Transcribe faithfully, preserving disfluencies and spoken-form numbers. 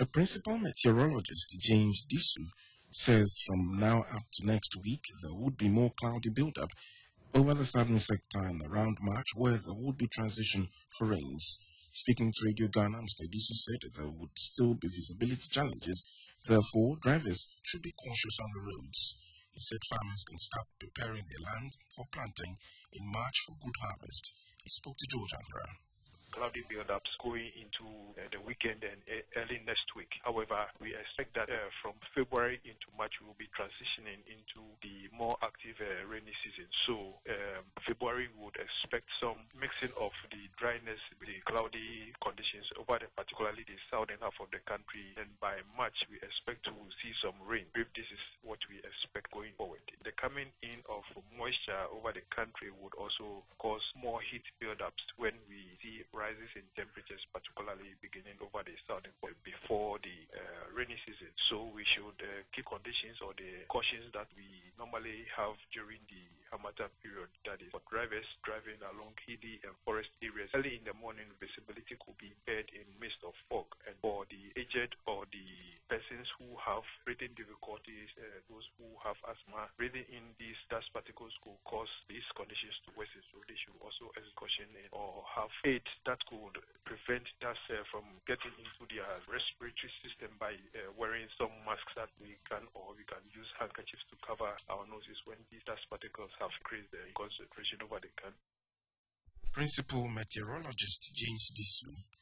A principal meteorologist, James Disu, says from now up to next week there would be more cloudy buildup over the southern sector and around March, where there would be transition for rains. Speaking to Radio Ghana, Mister Disu said there would still be visibility challenges, therefore drivers should be cautious on the roads. He said farmers can start preparing their land for planting in March for good harvest. He spoke to George Ambra. Cloudy build-ups going into uh, the weekend and uh, early next week. However, we expect that uh, from February into March, we will be transitioning into the more active uh, rainy season. So um, February, we would expect some mixing of the dryness with the cloudy conditions over the, particularly the southern half of the country. And by March, we expect to see some rain. If this is what we expect going forward. The coming in of moisture over the country would also cause more heat build-ups when we see rises in temperatures, particularly beginning over the southern part before the uh, rainy season. So we should uh, keep conditions or the cautions that we normally have during the Harmattan period, that is for drivers driving along hilly and forest areas. Early in the morning, visibility could be impaired in midst of fog, and for the aged or the persons who have breathing difficulties, uh, those who have asthma, breathing in these dust particles could cause these conditions to worsen, so they should also exercise caution or have aid that could prevent dust uh, from getting into their respiratory system by uh, wearing some masks that we can, or we can use handkerchiefs to cover our noses when these dust particles have increased in concentration over the country. Principal meteorologist James Disu.